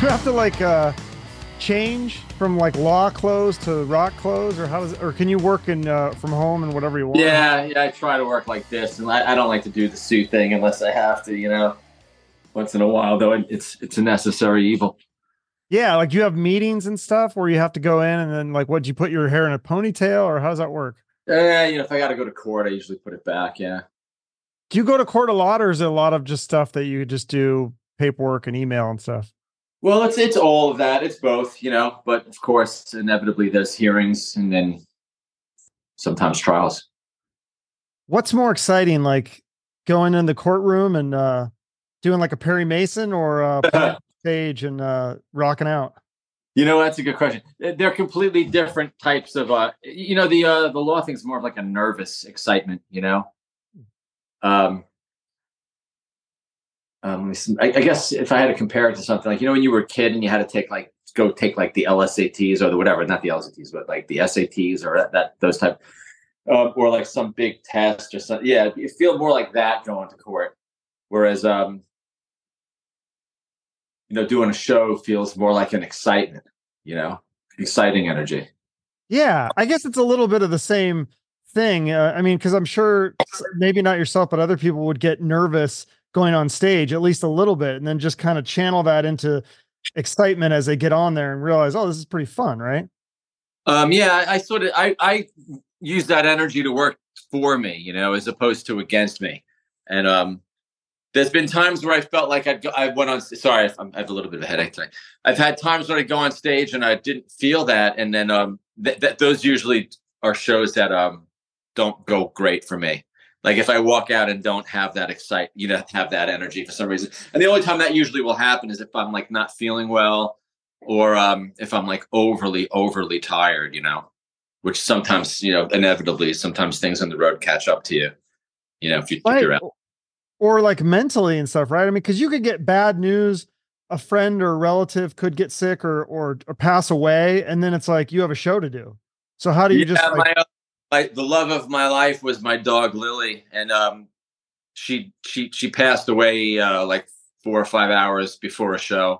you have to like change from like law clothes to rock clothes, or how does or can you work in from home and whatever you want? Yeah, I try to work like this, and I don't like to do the suit thing unless I have to, once in a while, though it's a necessary evil. Yeah, like do you have meetings and stuff where you have to go in and then like what, you put your hair in a ponytail, or how does that work? If I got to go to court, I usually put it back. Yeah. Do you go to court a lot, or is it a lot of just stuff that you just do paperwork and email and stuff? Well, it's all of that. It's both, but of course, inevitably there's hearings and then sometimes trials. What's more exciting, like going in the courtroom and doing like a Perry Mason, or playing on stage and rocking out? That's a good question. They're completely different types of, the law thing's more of like a nervous excitement, Um, I guess if I had to compare it to something like, when you were a kid and you had to take like the LSATs or the whatever, not the LSATs, but like the SATs or those type, or like some big test or something. Yeah, you feel more like that going to court. Whereas, doing a show feels more like an excitement, exciting energy. Yeah, I guess it's a little bit of the same thing. I mean, because I'm sure maybe not yourself, but other people would get nervous going on stage at least a little bit, and then just kind of channel that into excitement as they get on there and realize, oh, this is pretty fun, right? Yeah, I sort of I use that energy to work for me, as opposed to against me. And there's been times where I felt like I went on. Sorry, I have a little bit of a headache today. I've had times when I go on stage and I didn't feel that, and then those usually are shows that don't go great for me. Like if I walk out and don't have that have that energy for some reason. And the only time that usually will happen is if I'm like not feeling well, or if I'm like overly tired, which sometimes, inevitably, sometimes things on the road catch up to you, if Right. you're out. Or like mentally and stuff, right? I mean, because you could get bad news, a friend or relative could get sick or pass away, and then it's like you have a show to do. So how do you just Yeah, like? the love of my life was my dog Lily, and she passed away like 4 or 5 hours before a show,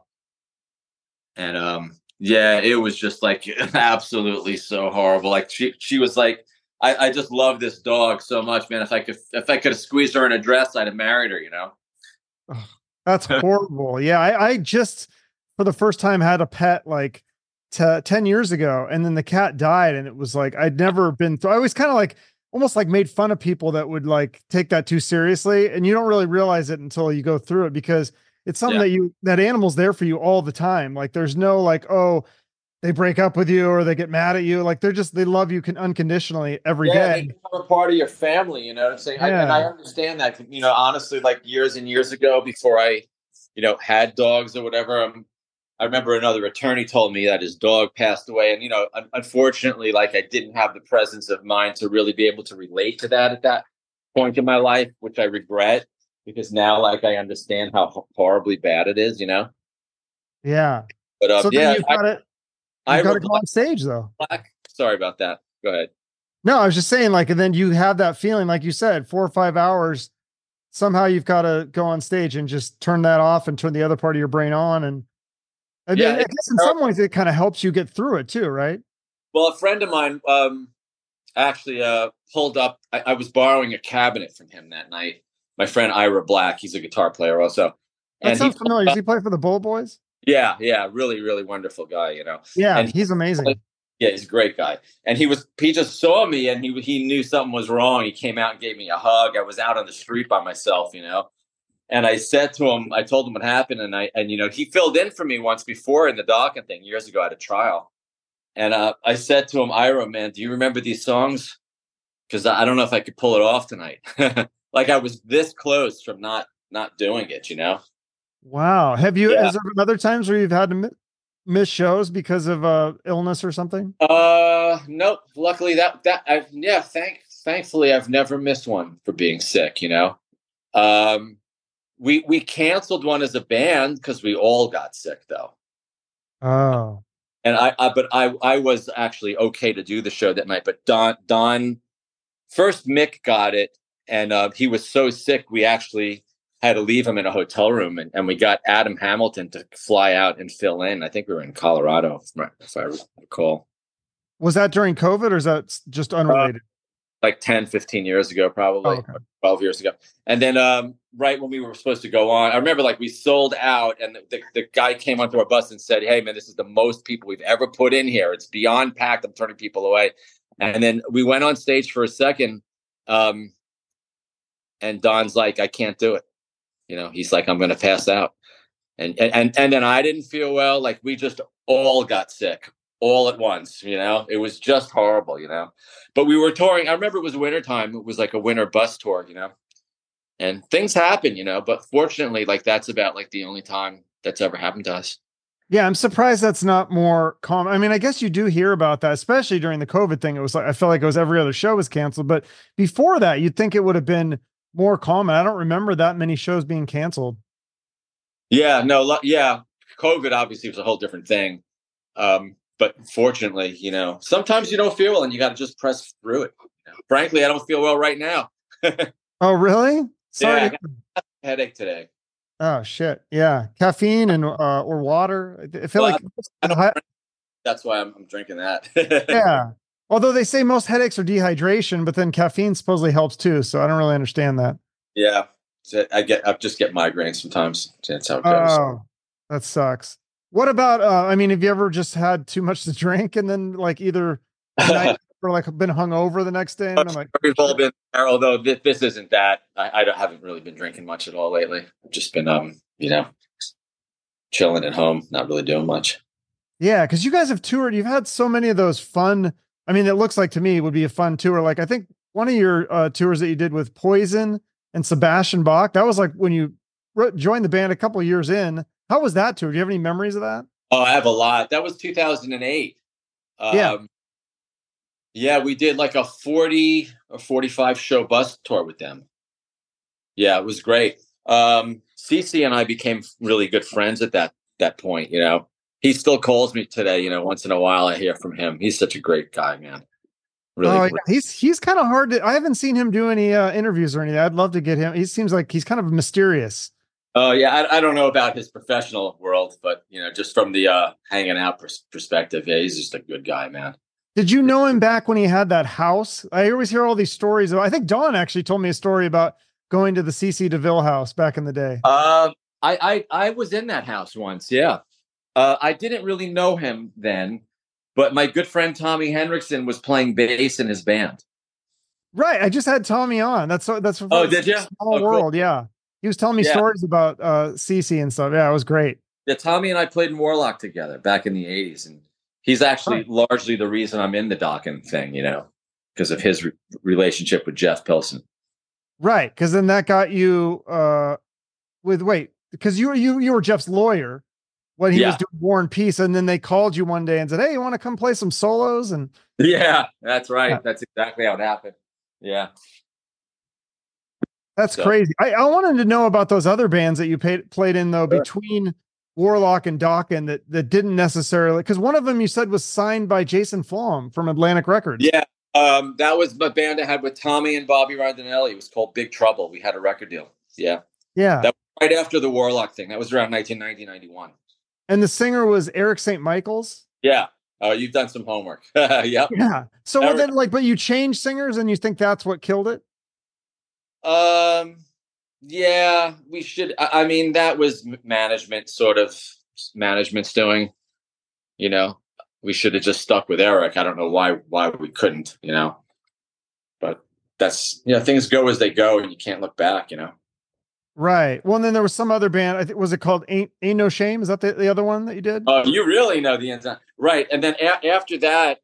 and yeah, it was just like absolutely so horrible. Like she was like, I just love this dog so much, man. If I could have squeezed her in a dress, I'd have married her. Ugh, that's horrible. Yeah, I just for the first time had a pet like 10 years ago, and then the cat died, and it was like I'd never been through. I was kind of like almost like made fun of people that would like take that too seriously, and you don't really realize it until you go through it, because it's something Yeah, that animal's there for you all the time. Like there's no like, oh, they break up with you or they get mad at you. Like they love you unconditionally every yeah, they day. become a part of your family. You know what I'm saying? And I Yeah. understand that. Honestly, like years and years ago, before I, had dogs or whatever. I remember another attorney told me that his dog passed away, and unfortunately, like I didn't have the presence of mind to really be able to relate to that at that point in my life, which I regret, because now, like, I understand how horribly bad it is. Yeah. But So then yeah, you've got Ira to go on stage though. Black. Sorry about that. Go ahead. No, I was just saying, like, and then you have that feeling, like you said, 4 or 5 hours. Somehow you've got to go on stage and just turn that off and turn the other part of your brain on. And I mean, Yeah. I guess in some ways it kind of helps you get through it too, right? Well, a friend of mine actually pulled up. I was borrowing a cabinet from him that night. My friend Ira Black. He's a guitar player also, That and he sounds familiar. Does he play for the Bull Boys? yeah, really, really wonderful guy. Yeah, And he's amazing. yeah, he's a great guy. And he just saw me, and he knew something was wrong. He came out and gave me a hug. I was out on the street by myself. And I said to him, I told him what happened, and he filled in for me once before in the Dawkins thing years ago at a trial. And I said to him, Ira, man, do you remember these songs? Because I don't know if I could pull it off tonight. Like I was this close from not doing it. Wow. Yeah. Has there been other times where you've had to miss shows because of illness or something? Nope. Luckily thankfully I've never missed one for being sick. Um, we canceled one as a band because we all got sick though. Oh, And I was actually okay to do the show that night, but Don first Mick got it, and he was so sick we actually had to leave him in a hotel room, and we got Adam Hamilton to fly out and fill in. I think we were in Colorado, if I recall. Was that during COVID or is that just unrelated? Like 10, 15 years ago, probably, okay. 12 years ago. And then right when we were supposed to go on, I remember like we sold out, and the guy came onto our bus and said, "Hey, man, this is the most people we've ever put in here. It's beyond packed. I'm turning people away." And then we went on stage for a second, and Don's like, "I can't do it." He's like, "I'm going to pass out." And then I didn't feel well. Like we just all got sick all at once. It was just horrible, but we were touring. I remember it was wintertime. It was like a winter bus tour, and things happen, but fortunately, like that's about like the only time that's ever happened to us. Yeah. I'm surprised that's not more common. I mean, I guess you do hear about that, especially during the COVID thing. It was like, I felt like it was every other show was canceled, but before that, you'd think it would have been more common. I don't remember that many shows being canceled. Yeah, no, yeah. COVID obviously was a whole different thing. But fortunately, sometimes you don't feel well and you got to just press through it. Frankly, I don't feel well right now. Oh, really? Sorry. Yeah, I got a headache today. Oh shit. Yeah. Caffeine and, or water. I feel like that's why I'm drinking that. yeah. Although they say most headaches are dehydration, but then caffeine supposedly helps too. So I don't really understand that. Yeah. So I just get migraines sometimes. That's how it goes. Oh, that sucks. What about, I mean, have you ever just had too much to drink and then like either night or like been hungover the next day? And I'm like, we've all been there, although this isn't that. I haven't really been drinking much at all lately. I've just been, chilling at home, not really doing much. Yeah. Cause you guys have toured, you've had so many of those fun, I mean, it looks like to me would be a fun tour. Like I think one of your tours that you did with Poison and Sebastian Bach, that was like when you joined the band a couple of years in. How was that tour? Do you have any memories of that? Oh, I have a lot. That was 2008. Yeah. Yeah, we did like a 40 or 45 show bus tour with them. Yeah, it was great. CC and I became really good friends at that point, He still calls me today, once in a while I hear from him. He's such a great guy, man. Really. Yeah. He's kind of hard to, I haven't seen him do any interviews or anything. I'd love to get him. He seems like he's kind of mysterious. Oh yeah. I don't know about his professional world, but just from the hanging out perspective, yeah, he's just a good guy, man. Did you know him back when he had that house? I always hear all these stories. I think Dawn actually told me a story about going to the CC DeVille house back in the day. I was in that house once. Yeah. I didn't really know him then, but my good friend Tommy Henriksen was playing bass in his band. Right. I just had Tommy on. That's oh, did you? Small world. Cool. Yeah. He was telling me stories about CC and stuff. Yeah, it was great. Yeah, Tommy and I played in Warlock together back in the 80s. And he's actually largely the reason I'm in the Dokken thing, because of his relationship with Jeff Pilson. Right. Because then that got you because you were Jeff's lawyer when he was doing War and Peace. And then they called you one day and said, "Hey, you want to come play some solos?" And yeah, that's right. Yeah. That's exactly how it happened. Yeah. That's crazy. I wanted to know about those other bands that you played in though, between Warlock and Dokken that didn't necessarily, because one of them you said was signed by Jason Flom from Atlantic Records. Yeah. That was the band I had with Tommy and Bobby Rondinelli. It was called Big Trouble. We had a record deal. Yeah. Yeah. That was right after the Warlock thing. That was around 1990, 91. And the singer was Eric St. Michaels. Yeah. Oh, you've done some homework. Yep. Yeah. So then but you changed singers and you think that's what killed it? Yeah, we should. I mean, that was management's doing, we should have just stuck with Eric. I don't know why we couldn't, but that's, things go as they go and you can't look back, Right. Well, and then there was some other band. I think, was it called Ain't No Shame? Is that the other one that you did? Oh, you really know the ins and outs. Right. And then after that,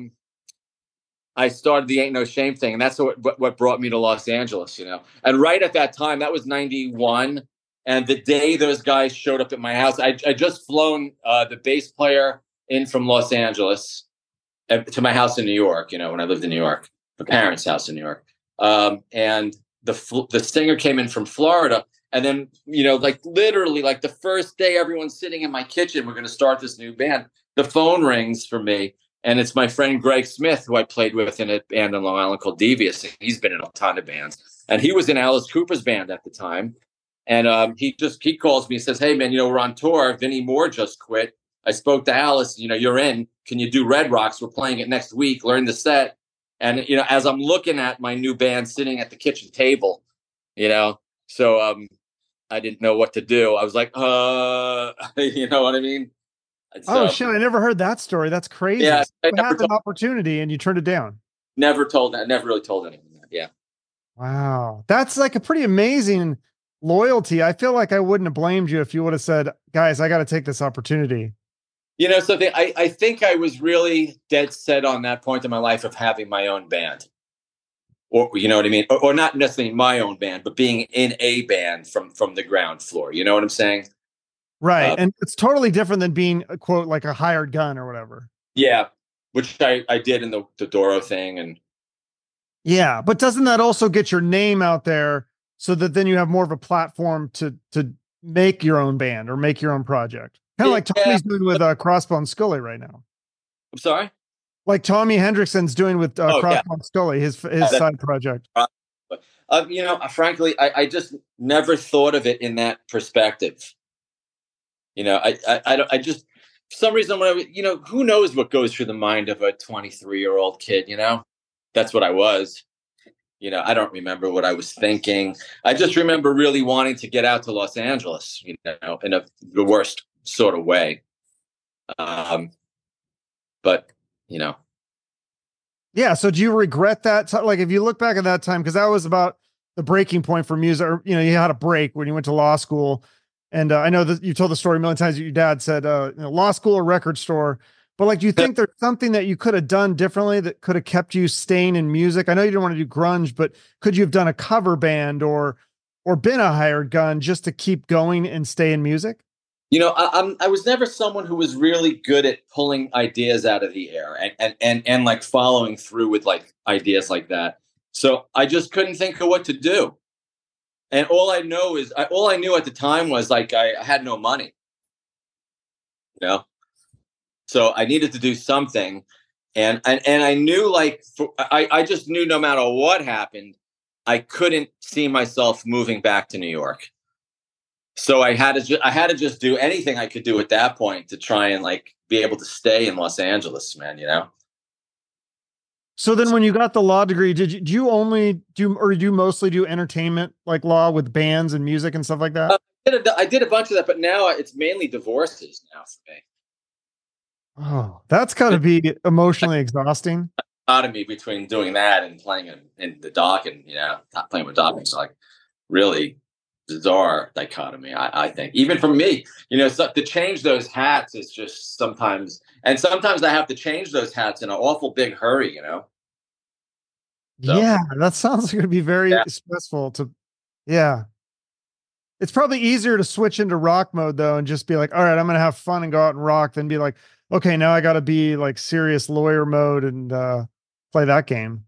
I started the Ain't No Shame thing, and that's what brought me to Los Angeles, And right at that time, that was 91, and the day those guys showed up at my house, I just flown the bass player in from Los Angeles to my house in New York, when I lived in New York, the parents' house in New York. And the singer came in from Florida, and then, like literally like the first day everyone's sitting in my kitchen, we're going to start this new band. The phone rings for me. And it's my friend Greg Smith, who I played with in a band in Long Island called Devious. He's been in a ton of bands. And he was in Alice Cooper's band at the time. And he calls me and says, "Hey man, we're on tour. Vinnie Moore just quit. I spoke to Alice. You're in. Can you do Red Rocks? We're playing it next week. Learn the set." And as I'm looking at my new band sitting at the kitchen table, so I didn't know what to do. I was like, you know what I mean? So, oh shit! I never heard that story. That's crazy. Yeah, you had an opportunity and you turned it down. Never really told anyone that. Yeah. Wow, that's like a pretty amazing loyalty. I feel like I wouldn't have blamed you if you would have said, "Guys, I got to take this opportunity." So I think I was really dead set on that point in my life of having my own band, or you know what I mean, or not necessarily my own band, but being in a band from the ground floor. You know what I'm saying? Right. And it's totally different than being a quote, like a hired gun or whatever. Yeah. Which I did in the Doro thing. And yeah, but doesn't that also get your name out there so that then you have more of a platform to make your own band or make your own project? Kind of like Tommy's doing with Crossbone Scully right now. I'm sorry? Like Tommy Hendrickson's doing with Crossbone Scully, his side project. Frankly, I just never thought of it in that perspective. I just, for some reason, who knows what goes through the mind of a 23-year-old kid, That's what I was. I don't remember what I was thinking. I just remember really wanting to get out to Los Angeles, in the worst sort of way. But. Yeah. So do you regret that? Like, if you look back at that time, because that was about the breaking point for music, or, you had a break when you went to law school. And I know that you told the story a million times that your dad said, law school or record store. But like, do you think there's something that you could have done differently that could have kept you staying in music? I know you didn't want to do grunge, but could you have done a cover band or been a hired gun just to keep going and stay in music? I was never someone who was really good at pulling ideas out of the air and like following through with like ideas like that. So I just couldn't think of what to do. And all I knew at the time was like, I had no money, so I needed to do something. And I knew I just knew no matter what happened, I couldn't see myself moving back to New York. So I had to just do anything I could do at that point to try and like be able to stay in Los Angeles, man, So then when you got the law degree, do you only do, or do you mostly do entertainment, like law with bands and music and stuff like that? I did a bunch of that, but now it's mainly divorces now for me. Oh, that's got to be emotionally exhausting. Dichotomy between doing that and playing in the dock and, not playing with Doc. It's like really bizarre dichotomy, I think. Even for me, so to change those hats is just sometimes I have to change those hats in an awful big hurry, So. Yeah, that sounds like it'd be very stressful yeah. It's probably easier to switch into rock mode though and just be like, all right, I'm gonna have fun and go out and rock, than be like, okay, now I gotta be like serious lawyer mode and play that game.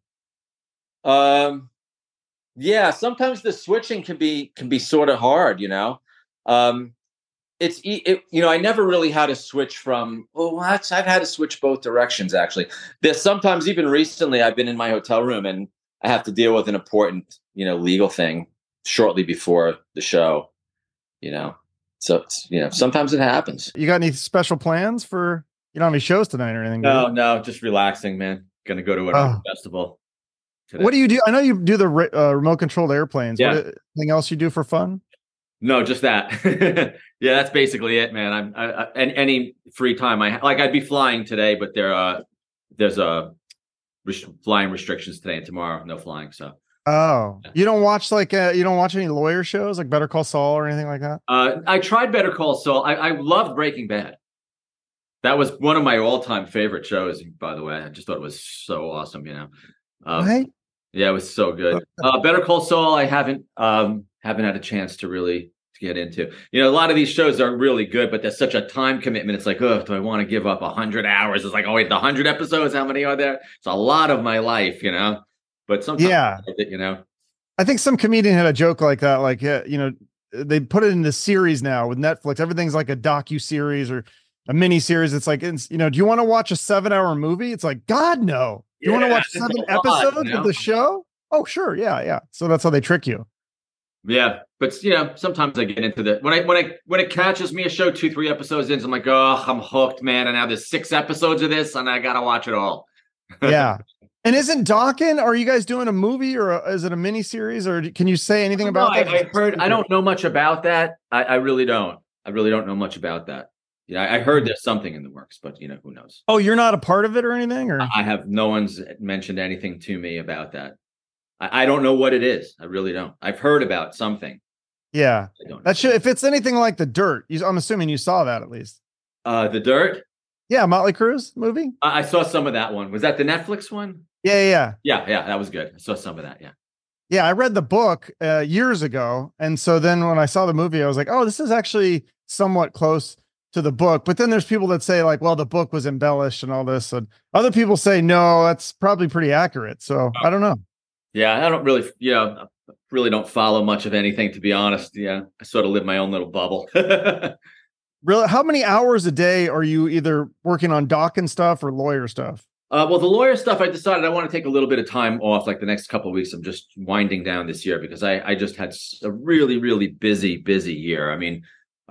Yeah, sometimes the switching can be sort of hard, I never really had to switch from, I've had to switch both directions, actually. There's sometimes, even recently, I've been in my hotel room and I have to deal with an important, legal thing shortly before the show, So, sometimes it happens. You got any special plans for, you don't have any shows tonight or anything? No, just relaxing, man. Gonna go to a festival today. What do you do? I know you do the remote controlled airplanes. Yeah. Anything else you do for fun? No, just that. Yeah, that's basically it, man. And any free time I'd be flying today, but there's flying restrictions today and tomorrow. No flying. So. Oh, yeah. You don't watch any lawyer shows like Better Call Saul or anything like that? I tried Better Call Saul. I loved Breaking Bad. That was one of my all-time favorite shows, by the way. I just thought it was so awesome, Right? Yeah, it was so good. Better Call Saul, I haven't had a chance to get into. A lot of these shows are really good, but there's such a time commitment. It's like, do I want to give up 100 hours? It's like, oh wait, the 100 episodes, how many are there? It's a lot of my life, But sometimes, I think some comedian had a joke like that, like, they put it in the series now with Netflix. Everything's like a docu-series or a mini series. It's like, do you want to watch a 7-hour movie? It's like, God, no. You want to watch 7 episodes of the show? Oh, sure. Yeah. So that's how they trick you. Yeah, but sometimes I get into the when it catches me a show 2, 3 episodes in, I'm like, oh, I'm hooked, man. And now there's 6 episodes of this, and I gotta watch it all. Yeah. And isn't Dawkins, are you guys doing a movie or is it a mini series or can you say anything No, about that? I heard. I don't know much about that. I really don't. I really don't know much about that. I heard there's something in the works, but who knows? Oh, you're not a part of it or anything, or? I have no one's mentioned anything to me about that. I don't know what it is. I really don't. I've heard about something. Yeah, I don't that should. If it's anything like The Dirt, I'm assuming you saw that at least. The Dirt. Yeah, Motley Crue's movie. I saw some of that one. Was that the Netflix one? Yeah. That was good. I saw some of that. Yeah. Yeah, I read the book years ago, and so then when I saw the movie, I was like, "Oh, this is actually somewhat close to the book." But then there's people that say like, "Well, the book was embellished and all this," and other people say, "No, that's probably pretty accurate." So I don't know. Yeah, I don't really, really don't follow much of anything, to be honest. Yeah, I sort of live my own little bubble. Really, how many hours a day are you either working on doc and stuff or lawyer stuff? Well, the lawyer stuff, I decided I want to take a little bit of time off, like the next couple of weeks. I'm just winding down this year because I just had a really, really busy year. I mean,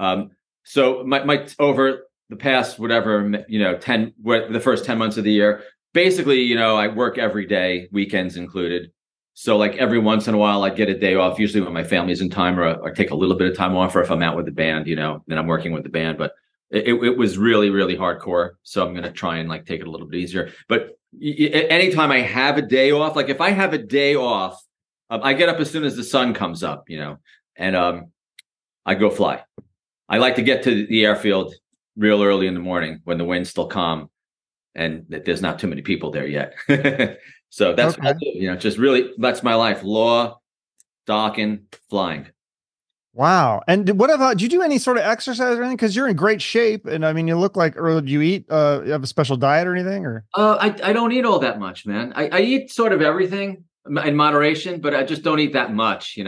so my over the past whatever, the first 10 months of the year, basically, I work every day, weekends included. So like every once in a while, I get a day off, usually when my family's in time, or I take a little bit of time off, or if I'm out with the band, then I'm working with the band. But it was really, really hardcore. So I'm going to try and like take it a little bit easier. But anytime I have a day off, like if I have a day off, I get up as soon as the sun comes up, and I go fly. I like to get to the airfield real early in the morning when the wind's still calm and there's not too many people there yet. So that's okay. What I do, just really, that's my life. Law, docking, flying. Wow. And what about, do you do any sort of exercise or anything? Because you're in great shape. And I mean, you look like, or do you eat, you have a special diet or anything? Or I don't eat all that much, man. I eat sort of everything in moderation, but I just don't eat that much,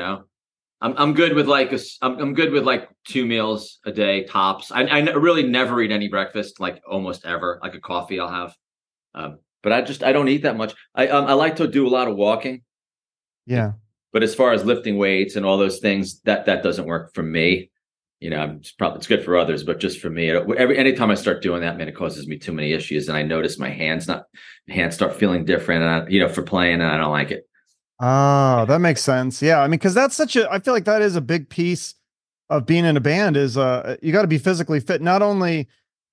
I'm good with I'm good with like 2 meals a day tops. I really never eat any breakfast, like almost ever. Like a coffee I'll have. But I don't eat that much. I like to do a lot of walking. Yeah. But as far as lifting weights and all those things, that doesn't work for me. It's good for others, but just for me, anytime I start doing that, man, it causes me too many issues. And I notice my hands start feeling different, and for playing, and I don't like it. Oh, that makes sense. Yeah. I mean, because that's I feel like that is a big piece of being in a band is you got to be physically fit, not only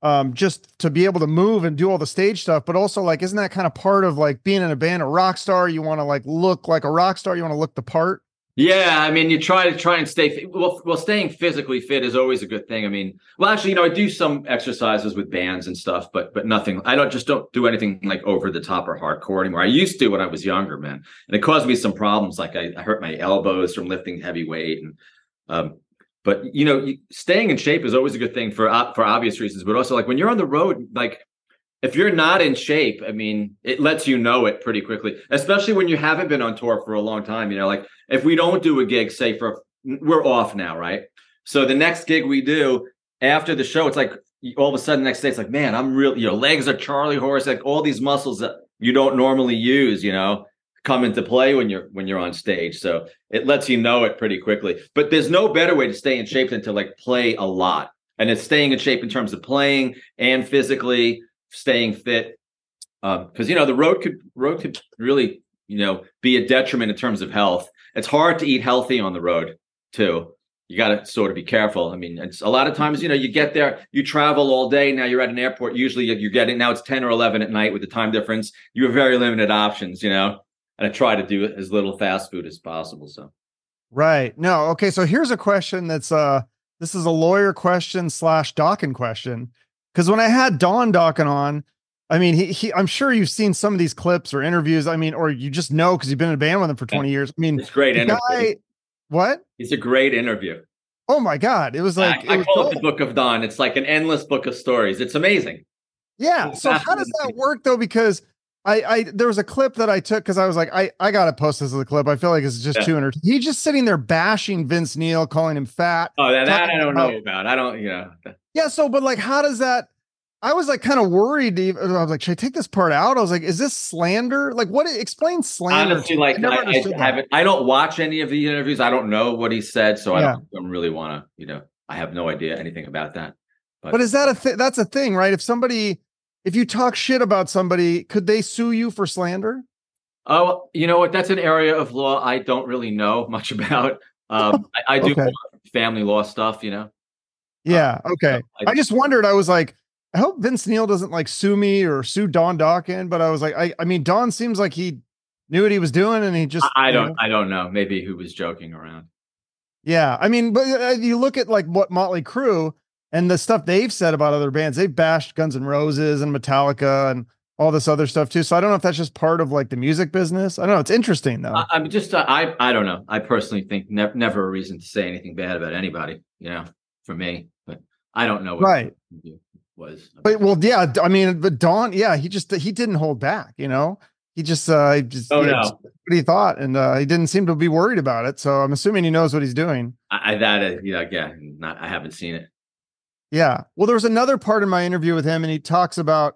just to be able to move and do all the stage stuff, but also like, isn't that kind of part of like being in a band, a rock star? You want to like look like a rock star. You want to look the part. Yeah. I mean, you try and stay well, staying physically fit is always a good thing. I mean, well, actually, I do some exercises with bands and stuff, but nothing, I don't do anything like over the top or hardcore anymore. I used to when I was younger, man. And it caused me some problems. Like I hurt my elbows from lifting heavy weight. And, but staying in shape is always a good thing for obvious reasons. But also, like when you're on the road, like if you're not in shape, I mean, it lets you know it pretty quickly. Especially when you haven't been on tour for a long time. Like if we don't do a gig, say we're off now, right? So the next gig we do after the show, it's like all of a sudden the next day, it's like, man, I'm really your legs are Charlie horse, like all these muscles that you don't normally use, come into play when you're on stage. So it lets you know it pretty quickly. But there's no better way to stay in shape than to like play a lot. And it's staying in shape in terms of playing and physically staying fit. Because the road could really, be a detriment in terms of health. It's hard to eat healthy on the road too. You got to sort of be careful. I mean, it's a lot of times, you get there, you travel all day. Now you're at an airport. Usually you're getting, now it's 10 or 11 at night with the time difference. You have very limited options, and I try to do as little fast food as possible. So, right. No. Okay. So here's a question that's, this is a lawyer question / Dawkins question. Cause when I had Don Dawkins on, I mean, I'm sure you've seen some of these clips or interviews. I mean, or you just know, cause you've been in a band with him for 20 years. I mean, it's great interview. What? It's a great interview. Oh my God. It was like, I call it the Book of Don. It's like an endless book of stories. It's amazing. Yeah. So how does that work though? Because there was a clip that I took because I was like, I gotta post this as a clip. I feel like it's just too entertaining. He's just sitting there bashing Vince Neil, calling him fat. Oh, that I don't know about. I don't, Yeah. So, but like, how does that? I was like kind of worried. I was like, should I take this part out? I was like, is this slander? Like, what? Explain slander Honestly, to me. like I never I understood that. haven't, I don't watch any of the interviews. I don't know what he said, so Yeah. don't really want to, I have no idea anything about that. But But is that that's a thing, right? If you talk shit about somebody, could they sue you for slander? oh, you know what? That's an area of law I don't really know much about. I do Okay. more family law stuff. Uh, Yeah. so Okay. I just wondered, I was like, I hope Vince Neil doesn't like sue me or sue Don Dawkin, but I was like, I mean, Don seems like he knew what he was doing and he just, I don't know. Maybe who was joking around. yeah. I mean, but you look at like what Motley Crue and the stuff they've said about other bands, they've bashed Guns N' Roses and Metallica and all this other stuff too. So I don't know if that's just part of like the music business. I don't know. It's interesting though. I'm just I don't know. I personally think never a reason to say anything bad about anybody. For me, but I don't know what Right. the was. But well, yeah, I mean, but Don, yeah, he didn't hold back, He just Oh just no, what he thought, and he didn't seem to be worried about it. So I'm assuming he knows what he's doing. that is again. Not I haven't seen it. Yeah. Well, there was another part in my interview with him, and he talks about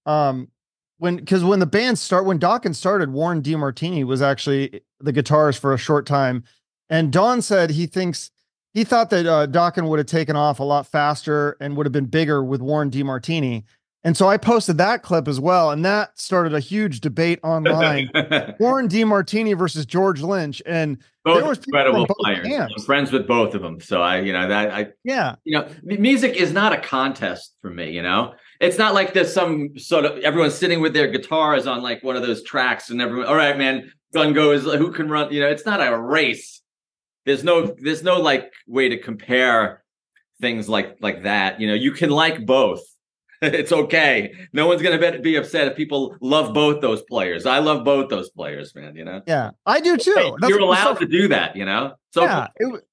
when the band when Dawkins started, Warren DeMartini was actually the guitarist for a short time, and Don said he thought that Dawkins would have taken off a lot faster and would have been bigger with Warren DeMartini. And so I posted that clip as well, and that started a huge debate online. Warren DeMartini versus George Lynch, and Both there was people from incredible both players. camps. I'm friends with both of them, so Yeah. Music is not a contest for me. It's not like there's some sort of everyone's sitting with their guitars on like one of those tracks, and everyone, all right, man, gun goes, who can run? It's not a race. There's no like way to compare things like that. You can like both. It's okay. No one's gonna be upset if people love both those players. I love both those players, man. Yeah, I do too. Hey, you're allowed to do that. So yeah,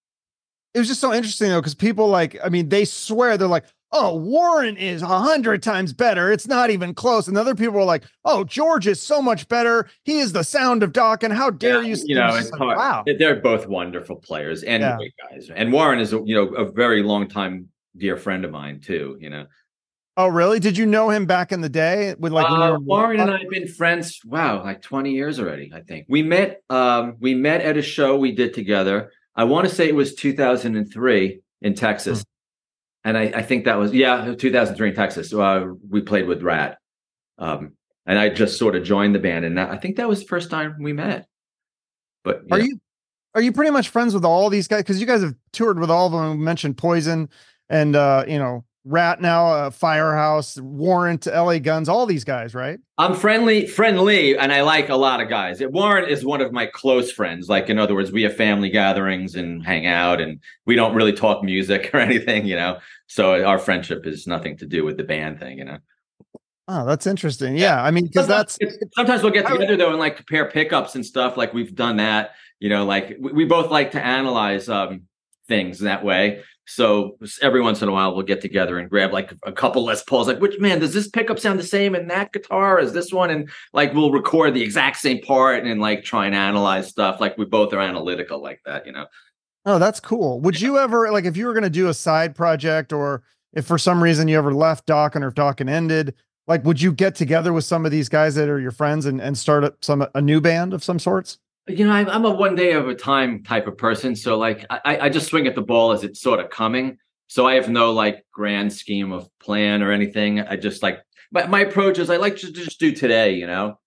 it was just so interesting though, because people they swear, they're like, oh, Warren is 100 times better. It's not even close. And other people are like, oh, George is so much better. He is the sound of Doc. And how dare you? It's like, wow. They're both wonderful players and great guys. And Warren is, a very long time dear friend of mine too. Oh, really? Did you know him back in the day? With like when you were Warren and I have been friends. Wow, like 20 years already. I think we met at a show we did together. I want to say it was 2003 in Texas. And I think that was 2003 in Texas. We played with Rat, and I just sort of joined the band, and I think that was the first time we met. But are you pretty much friends with all these guys? Because you guys have toured with all of them. You mentioned Poison, and Rat now, Firehouse, Warrant, LA Guns, all these guys, right? I'm friendly, and I like a lot of guys. Warren is one of my close friends. Like, in other words, we have family gatherings and hang out, and we don't really talk music or anything, So our friendship is nothing to do with the band thing, Oh, that's interesting. Yeah, I mean, because sometimes we'll get together though and like compare pickups and stuff. Like we've done that, like we both like to analyze things that way. So every once in a while, we'll get together and grab like a couple Les Pauls. Like, does this pickup sound the same in that guitar as this one? And like, we'll record the exact same part and like try and analyze stuff. Like we both are analytical like that, Oh, that's cool. Would you ever, like, if you were going to do a side project, or if for some reason you ever left Dawkins or if Dawkins ended, like, would you get together with some of these guys that are your friends and start a new band of some sorts? I'm a one day of a time type of person. So like, I just swing at the ball as it's sort of coming. So I have no like grand scheme of plan or anything. I just like, my approach is I like to just do today,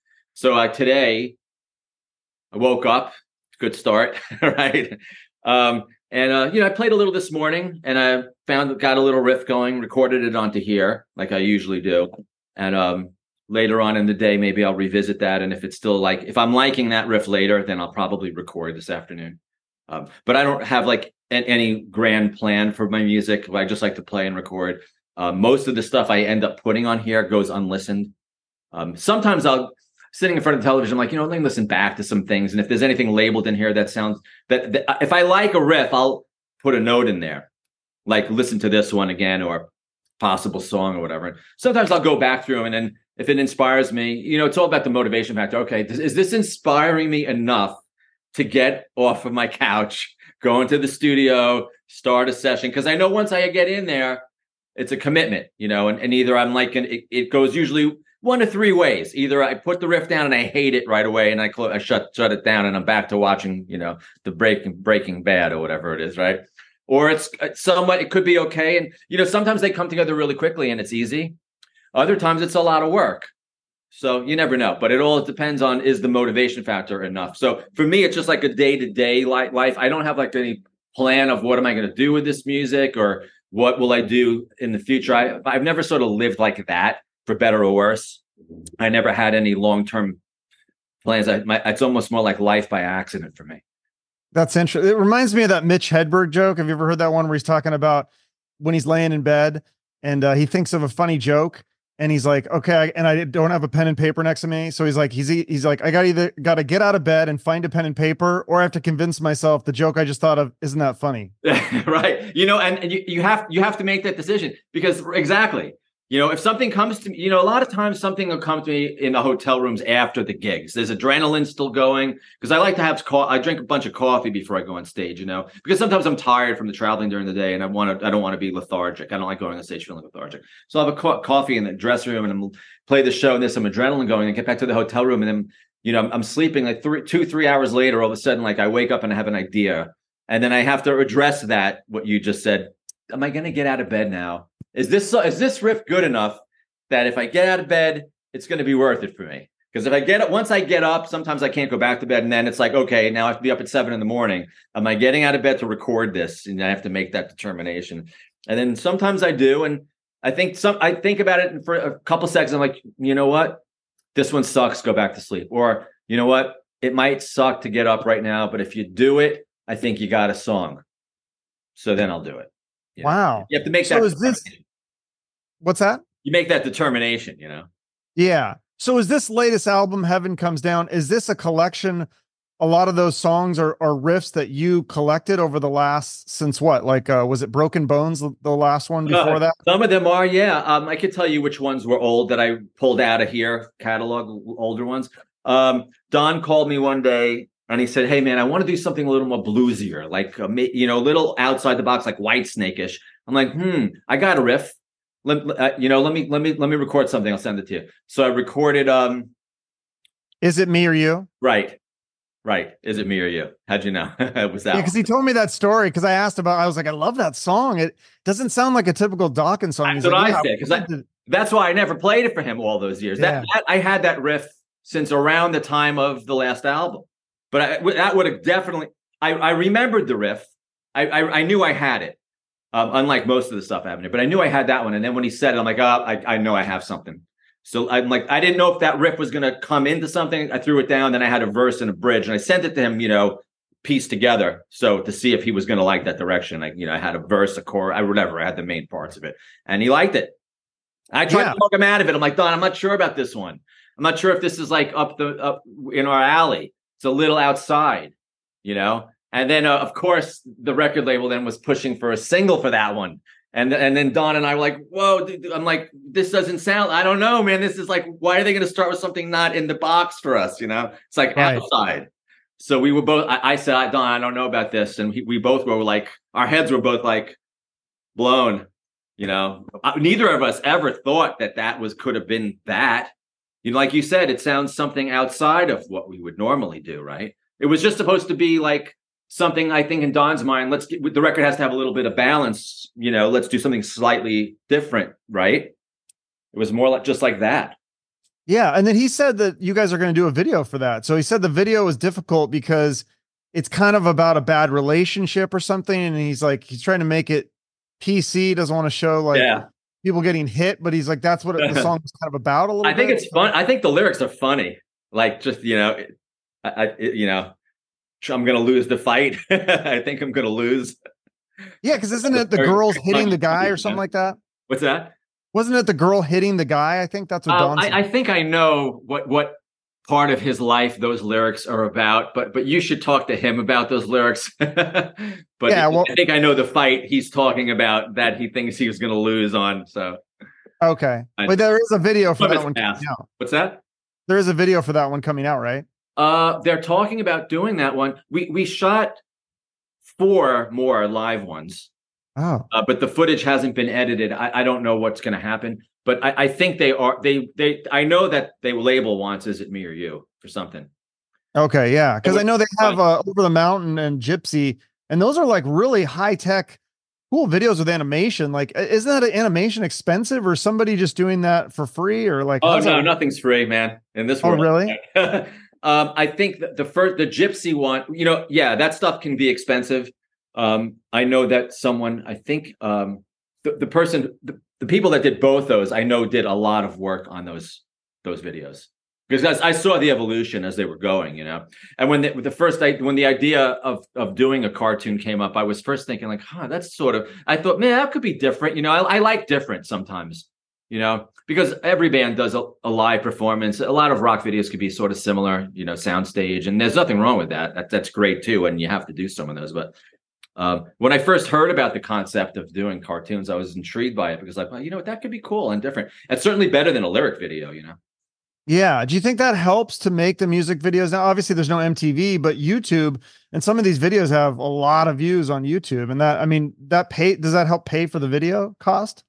So today I woke up, good start, right? I played a little this morning and I got a little riff going, recorded it onto here like I usually do. And later on in the day, maybe I'll revisit that. And if it's still if I'm liking that riff later, then I'll probably record this afternoon. But I don't have like any grand plan for my music. I just like to play and record. Most of the stuff I end up putting on here goes unlistened. Sometimes I'll sitting in front of the television, I'm like, let me listen back to some things. And if there's anything labeled in here that sounds that if I like a riff, I'll put a note in there, like listen to this one again or possible song or whatever. And sometimes I'll go back through and then if it inspires me, it's all about the motivation factor. Okay, is this inspiring me enough to get off of my couch, go into the studio, start a session? Because I know once I get in there, it's a commitment, you know, and either I'm like, it goes usually one of three ways. Either I put the riff down and I hate it right away, and I shut it down, and I'm back to watching, you know, the Breaking Bad or whatever it is, right? Or it's somewhat, it could be okay, and you know, sometimes they come together really quickly and it's easy. Other times it's a lot of work. So you never know, but it all depends on, is the motivation factor enough? So for me, it's just like a day-to-day life. I don't have like any plan of what am I going to do with this music, or what will I do in the future. I've never sort of lived like that, for better or worse. I never had any long-term plans. It's almost more like life by accident for me. That's interesting. It reminds me of that Mitch Hedberg joke. Have you ever heard that one where he's talking about when he's laying in bed and he thinks of a funny joke, and he's like, okay, and I don't have a pen and paper next to me. So he's like, he's like, I got to get out of bed and find a pen and paper, or I have to convince myself the joke I just thought of isn't that funny. Right. You know, and you have to make that decision, because exactly, you know, if something comes to me, you know, a lot of times something will come to me in the hotel rooms after the gigs. There's adrenaline still going, because I like to have I drink a bunch of coffee before I go on stage, you know, because sometimes I'm tired from the traveling during the day, and I don't want to be lethargic. I don't like going on stage feeling lethargic. So I'll have a coffee in the dressing room, and I'm play the show, and there's some adrenaline going, and get back to the hotel room, and then, you know, I'm sleeping like 3 hours later. All of a sudden, like I wake up and I have an idea, and then I have to address that, what you just said. Am I going to get out of bed now? Is this riff good enough that if I get out of bed, it's going to be worth it for me? Because if once I get up, sometimes I can't go back to bed, and then it's like, okay, now I have to be up at 7 a.m. Am I getting out of bed to record this? And I have to make that determination. And then sometimes I do, and I think about it for a couple seconds. I'm like, you know what? This one sucks. Go back to sleep. Or you know what? It might suck to get up right now, but if you do it, I think you got a song. So then I'll do it. Yeah. Wow. You have to make that. What's that? You make that determination, you know? Yeah. So is this latest album, Heaven Comes Down, is this a collection? A lot of those songs are riffs that you collected over the last, since what? Like, was it Broken Bones, the last one before that? Some of them are, yeah. I could tell you which ones were old that I pulled out of here, catalog, older ones. Don called me one day and he said, hey man, I want to do something a little more bluesier, like, you know, a little outside the box, like Whitesnake-ish. I'm like, I got a riff. Let me record something. I'll send it to you. So I recorded. Is It Me or You? Right. Is It Me or You? How'd you know? It was that? Yeah, because he told me that story. Because I was like, I love that song. It doesn't sound like a typical Dawkins song. That's what I said. Because that's why I never played it for him all those years. Yeah. That I had that riff since around the time of the last album. But that would have definitely. I remembered the riff. I knew I had it. Unlike most of the stuff happening, but I knew I had that one. And then when he said it, I'm like, oh, I know I have something. So I'm like, I didn't know if that riff was going to come into something. I threw it down. Then I had a verse and a bridge, and I sent it to him, you know, pieced together. So to see if he was going to like that direction, like, you know, I had a verse, a chorus, whatever. I had the main parts of it, and he liked it. I tried to talk him out of it. I'm like, Don, I'm not sure about this one. I'm not sure if this is like up in our alley. It's a little outside, you know. And then, of course, the record label then was pushing for a single for that one. And then Don and I were like, whoa, dude, I'm like, this doesn't sound, I don't know, man. This is like, why are they going to start with something not in the box for us? You know, it's like outside. So we were both, I said, Don, I don't know about this. And we both were like, our heads were both like blown, you know. Neither of us ever thought that could have been that. You know, like you said, it sounds something outside of what we would normally do, right? It was just supposed to be like, something, I think, in Don's mind, the record has to have a little bit of balance, you know, let's do something slightly different, right? It was more like just like that. Yeah. And then he said that you guys are going to do a video for that. So he said the video was difficult because it's kind of about a bad relationship or something. And he's trying to make it PC, doesn't want to show like people getting hit, but he's like, that's what the song was kind of about a little bit. I think it's fun. I think the lyrics are funny. Like, just, you know, you know, I'm going to lose the fight. I think I'm going to lose. Yeah, because isn't it the girl's hitting the guy or something like that? What's that? Wasn't it the girl hitting the guy? I think that's what Don said. I think I know what part of his life those lyrics are about, but you should talk to him about those lyrics. But yeah, well, I think I know the fight he's talking about that he thinks he was going to lose on. So okay, but there is a video for that one coming out. What's that? There is a video for that one coming out, right? They're talking about doing that one. We shot 4 more live ones. Oh, but the footage hasn't been edited. I don't know what's going to happen, but I think they are. I know that they label wants "Is It Me or You" for something. okay, yeah, I because I would- know they have Over the Mountain and Gypsy, and those are like really high tech, cool videos with animation. Like, isn't that animation expensive, or somebody just doing that for free, or like, Oh how's that no, work? nothing's free, man, in this Oh, world. really? I think that the Gypsy one, yeah, that stuff can be expensive. I know that someone, I think, the person, the people that did both those, I know did a lot of work on those videos because I saw the evolution as they were going, And when when the idea of doing a cartoon came up, I was first thinking like, that's sort of. I thought, man, that could be different. I like different sometimes. Because every band does a live performance. A lot of rock videos could be sort of similar, soundstage, and there's nothing wrong with that. That's great too, and you have to do some of those. But when I first heard about the concept of doing cartoons, I was intrigued by it because, like, well, that could be cool and different. It's certainly better than a lyric video. Yeah. Do you think that helps to make the music videos? Now, obviously, there's no MTV, but YouTube and some of these videos have a lot of views on YouTube. And that, I mean, does that help pay for the video cost?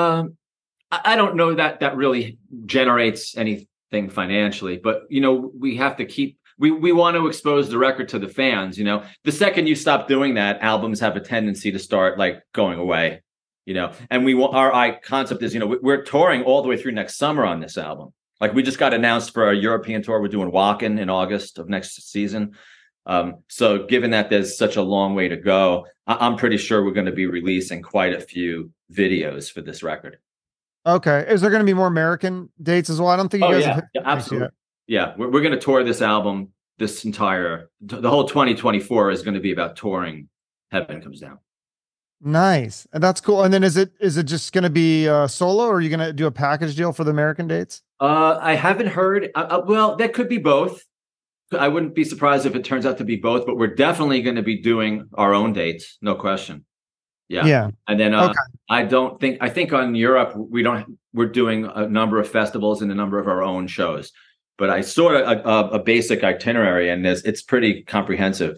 I don't know that really generates anything financially, but we have to we want to expose the record to the fans. The second you stop doing that, albums have a tendency to start like going away. And our concept is we're touring all the way through next summer on this album. Like we just got announced for a European tour. We're doing Wacken in August of next season. So given that there's such a long way to go, I'm pretty sure we're going to be releasing quite a few videos for this record. Okay. Is there going to be more American dates as well? I don't think you guys have hit Yeah, dates absolutely. yet. Yeah, we're going to tour this album. The whole 2024 is going to be about touring Heaven Comes Down. Nice. And that's cool. And then is it just going to be solo, or are you going to do a package deal for the American dates? I haven't heard. Well, that could be both. I wouldn't be surprised if it turns out to be both, but we're definitely going to be doing our own dates, no question. Yeah. Yeah. And then Okay. I think on Europe we're doing a number of festivals and a number of our own shows. But I saw a basic itinerary, and it's pretty comprehensive.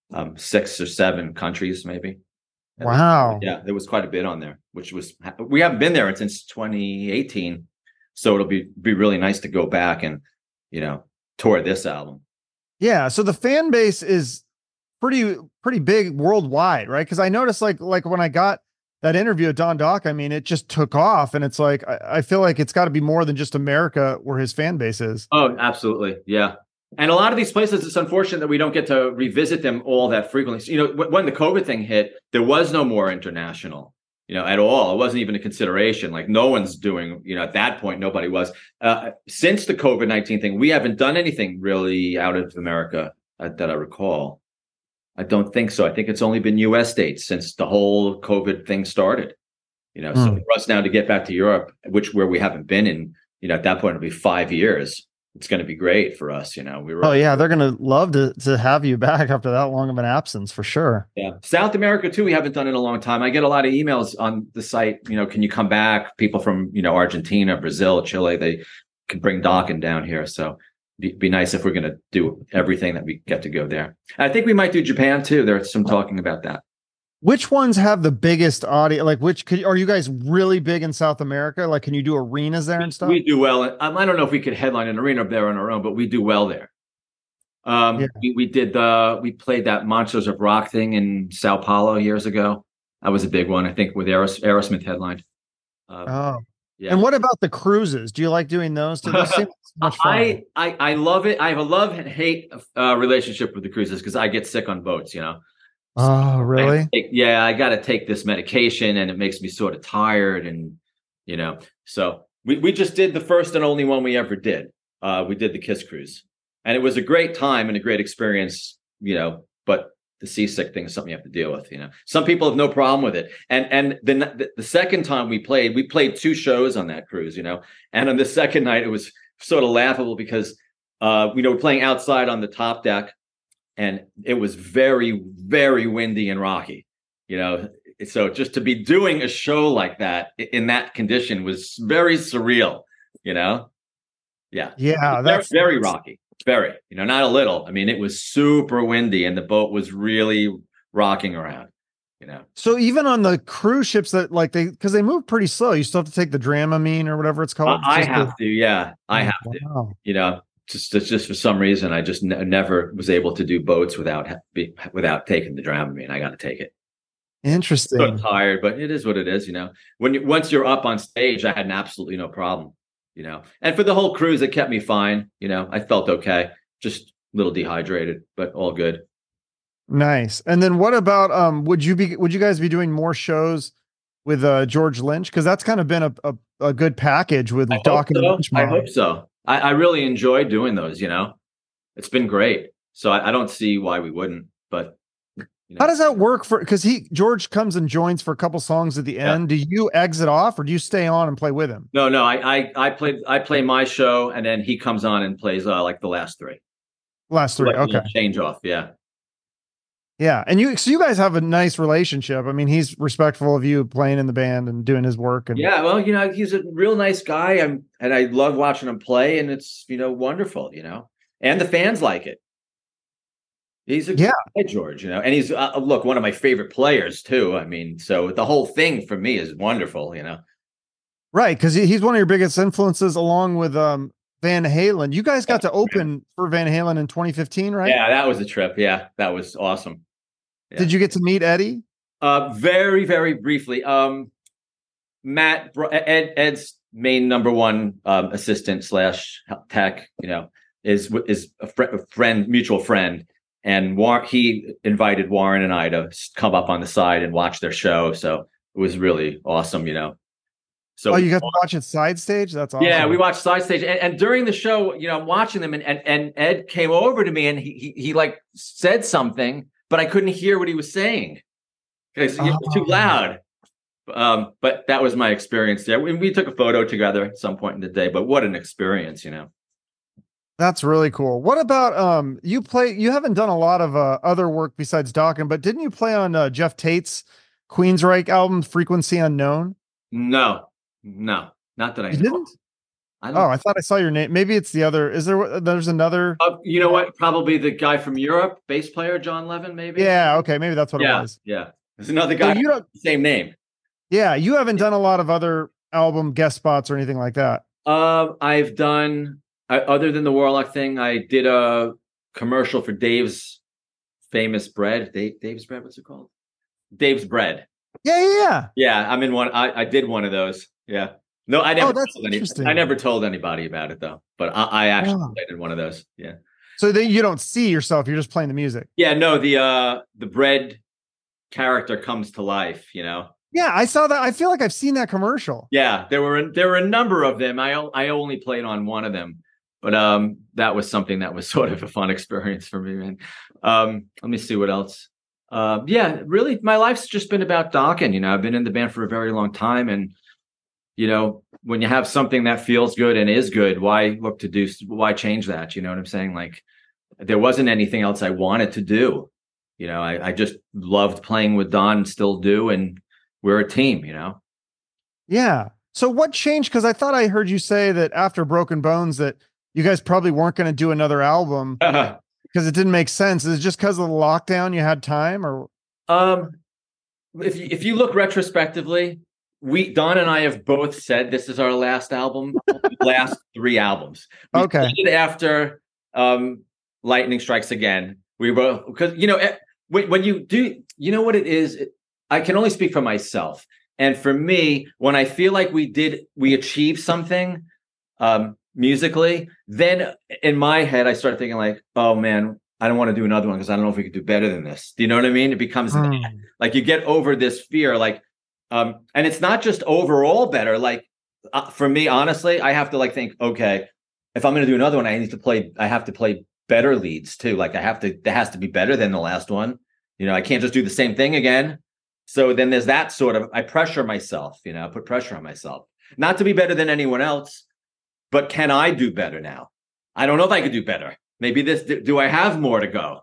6 or 7 countries maybe. Wow. Yeah, there was quite a bit on there, we haven't been there since 2018. So it'll be really nice to go back and, tour this album. Yeah. So the fan base is pretty big worldwide, right? Because I noticed like when I got that interview at Don Doc, I mean, it just took off, and it's like I feel like it's got to be more than just America where his fan base is. Oh, absolutely, yeah. And a lot of these places, it's unfortunate that we don't get to revisit them all that frequently. When the COVID thing hit, there was no more international, at all. It wasn't even a consideration. Like no one's doing, at that point, nobody was. Since the COVID-19 thing, we haven't done anything really out of America that I recall. I don't think so. I think it's only been U.S. dates since the whole COVID thing started. So for us now to get back to Europe, where we haven't been in, at that point, it'll be 5 years. It's going to be great for us. Oh yeah, they're going to love to have you back after that long of an absence for sure. Yeah, South America too. We haven't done in a long time. I get a lot of emails on the site. Can you come back? People from Argentina, Brazil, Chile. They can bring Dokken down here. So be nice if we're going to do everything that we get to go there. I think we might do Japan too. There's some talking about that. Which ones have the biggest audience? Like, are you guys really big in South America? Like, can you do arenas there and stuff? We do well. I don't know if we could headline an arena up there on our own, but we do well there. Yeah. We played that Monsters of Rock thing in Sao Paulo years ago. That was a big one, I think, with Aerosmith headlined. Yeah. And what about the cruises? Do you like doing those? Those seem much fun. I love it. I have a love and hate relationship with the cruises because I get sick on boats. Oh, really? I got to take this medication, and it makes me sort of tired, and so we just did the first and only one we ever did. We did the Kiss Cruise, and it was a great time and a great experience. But the seasick thing is something you have to deal with. Some people have no problem with it. And then the second time we played 2 shows on that cruise. And on the second night, it was sort of laughable because we're playing outside on the top deck. And it was very, very windy and rocky, So just to be doing a show like that in that condition was very surreal, Yeah. Yeah. That's very rocky. Very, not a little. I mean, it was super windy and the boat was really rocking around, So even on the cruise ships that like because they move pretty slow, you still have to take the Dramamine or whatever it's called. I have to, yeah, I Oh, have to, wow. just for some reason, I just never was able to do boats without taking the Dramamine. I got to take it. So Interesting. tired, but it is what it is. Once you're up on stage, I had absolutely no problem. And for the whole cruise, it kept me fine. I felt okay, just a little dehydrated, but all good. Nice. And then what about would you guys be doing more shows with George Lynch? Because that's kind of been a good package with Doc and Lynch I Mob. hope so. I really enjoy doing those. It's been great. So I don't see why we wouldn't. But how does that work for? Because George comes and joins for a couple songs at the end. Do you exit off or do you stay on and play with him? No. I play my show and then he comes on and plays like the last three. Okay. Change off. Yeah. Yeah, and so you guys have a nice relationship. I mean, he's respectful of you playing in the band and doing his work. And yeah, well, he's a real nice guy, and I love watching him play, and it's wonderful, and the fans like it. He's a guy, George, and he's look, one of my favorite players too. I mean, so the whole thing for me is wonderful, Right, because he's one of your biggest influences, along with Van Halen. You guys got to open for Van Halen in 2015, right? Yeah, that was a trip. Yeah, that was awesome. Yeah. Did you get to meet Eddie? Very, very briefly. Ed's main number one assistant / tech, is a friend, mutual friend, and he invited Warren and I to come up on the side and watch their show. So it was really awesome, So you got to watch it side stage? That's awesome. Yeah, we watched side stage, and during the show, I'm watching them, and Ed came over to me and he like said something, but I couldn't hear what he was saying because it was too loud. But that was my experience there. We took a photo together at some point in the day, but what an experience, That's really cool. What about you haven't done a lot of other work besides Dokken, but didn't you play on Jeff Tate's Queensryche album Frequency Unknown? No, not that I know. Didn't? I thought I saw your name. Maybe it's the other. There's another. You know what? Probably the guy from Europe, bass player John Levin, maybe. Yeah. Okay. Maybe that's what it was. Yeah. There's another guy. You don't same name. Yeah, you haven't done a lot of other album guest spots or anything like that. I've done other than the Warlock thing. I did a commercial for Dave's famous bread. Dave's bread. What's it called? Dave's bread. Yeah. I'm in one. I did one of those. Yeah. No, I never. Interesting. I never told anybody about it though. But I actually played in one of those. Yeah. So then you don't see yourself; you're just playing the music. Yeah. No. The bread character comes to life. Yeah, I saw that. I feel like I've seen that commercial. Yeah, there were a number of them. I only played on one of them, but that was something that was sort of a fun experience for me, man. Let me see what else. Yeah, really, my life's just been about Dokken. I've been in the band for a very long time, and when you have something that feels good and is good, why change that? You know what I'm saying? Like, there wasn't anything else I wanted to do. I just loved playing with Don and still do, and we're a team, Yeah. So what changed? Because I thought I heard you say that after Broken Bones that you guys probably weren't going to do another album because it didn't make sense. Is it just because of the lockdown you had time, or? If you look retrospectively, Don and I have both said this is our last album, last 3 albums. We after Lightning Strikes Again, we were, because when you do, what it is. I can only speak for myself. And for me, when I feel like we achieved something musically, then in my head, I start thinking like, oh man, I don't want to do another one because I don't know if we could do better than this. Do you know what I mean? It becomes like you get over this fear, like, and it's not just overall better. Like for me, honestly, I have to like think, okay, if I'm going to do another one, I have to play better leads too. Like there has to be better than the last one. I can't just do the same thing again. So then there's that sort of, I pressure myself, put pressure on myself, not to be better than anyone else, but can I do better now? I don't know if I could do better. Maybe do I have more to go?